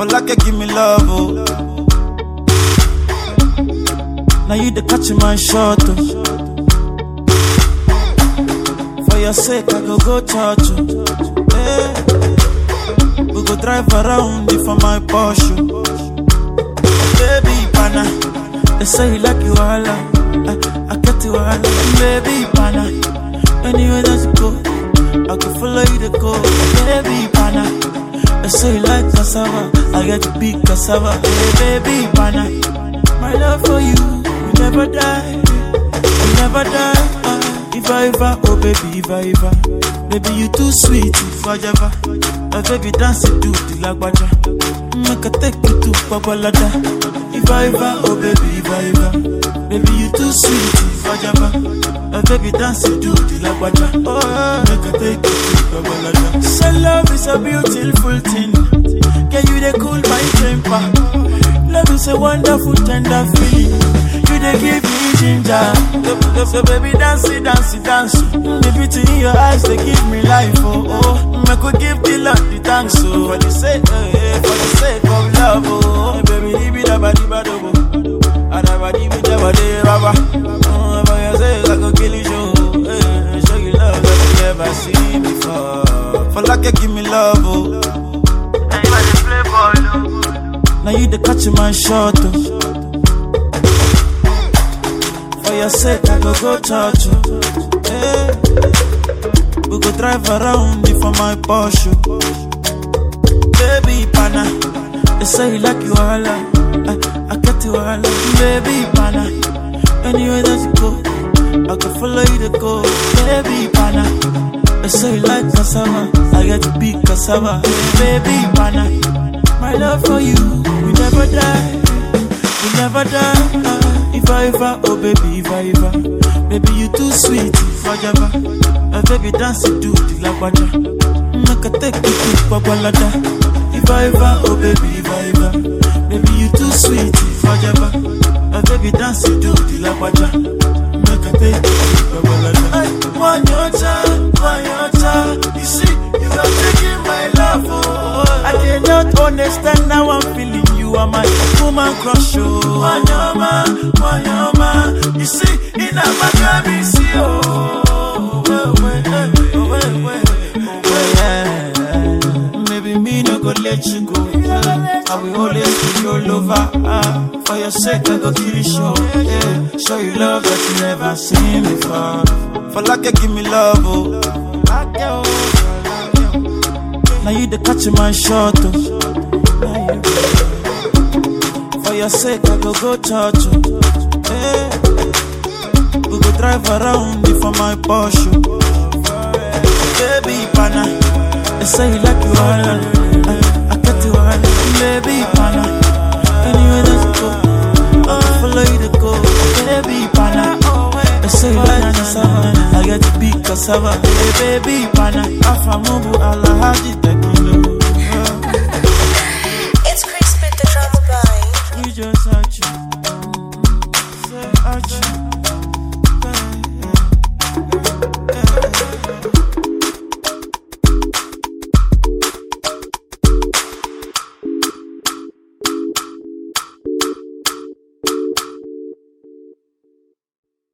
For like you give me love, oh. Now you the catch my shot, oh. For your sake, I go church, oh. Hey. We go drive around it for my Porsche. Baby, pana, they say you like you all, I get you all. Baby, pana, anywhere that you go, I can follow you to go. Baby, pana, they say you like cassava, I get to be cassava. Hey, baby, pana, my love for you will never die, will never die. If I ever, oh baby, if I ever, baby you too sweet, if I ever, my baby dance it to the lagwaja, make a take you to Babalada. If I ever, oh baby, if I ever, baby you too sweet, if I ever, my baby dance it to the lagwaja, make a take you to Babalada. So love is a beautiful thing, can you they cool my temper? Love is a wonderful tender feeling. You they give me ginger. So baby dance it, dance it, dance. The beauty in your eyes they give me life. Oh oh, I could give the Lord the thanks. So for the sake of love. Oh baby, leave it about the bad oh. And I body with the body, baba. Oh, for your sake I could kill you. Show you love that you never seen before. For like you give me love. Oh. Now you want to play ball. Oh. Now you the catch my shot, oh. For your sake, I go church, oh. Hey. We go drive around it for my Porsche. Baby, pana, they say you like you all, I get you all. Baby, pana, anywhere that you go, I can follow you to go. Baby, pana, they say you like cassava, I get to be cassava. Baby, pana, my love for you will never die, will never die. If I ever, oh baby, if I ever, baby you too sweet, if I ever, my baby dance it to the lagwaja, make a take you to Babalada. If I ever, oh baby, if I ever, baby you too sweet, if I ever, my baby dance it to the lagwaja, make a take you to Babalada. One your child, you see, you are taking my love, oh. I cannot understand how I'm feeling. You are my woman crush, oh. Wanyama, you see, in a Maccabi, see, oh. Maybe me no go let you go. I will always be your lover. For your sake, I go kill you, show. Yeah. Show you love that you never seen before. For like you give me love, oh. Now you the catch my shot, oh. For your sake, I go church, oh. Hey. We go drive around it for my Porsche. Baby, pana, they say you like you all, I get you all. Baby, pana, anywhere that you go, I follow you to go. Baby, pana, they say you like cassava, I get to be cassava. Hey, baby, pana, Afamubu, Allah, Haji, Tekilo.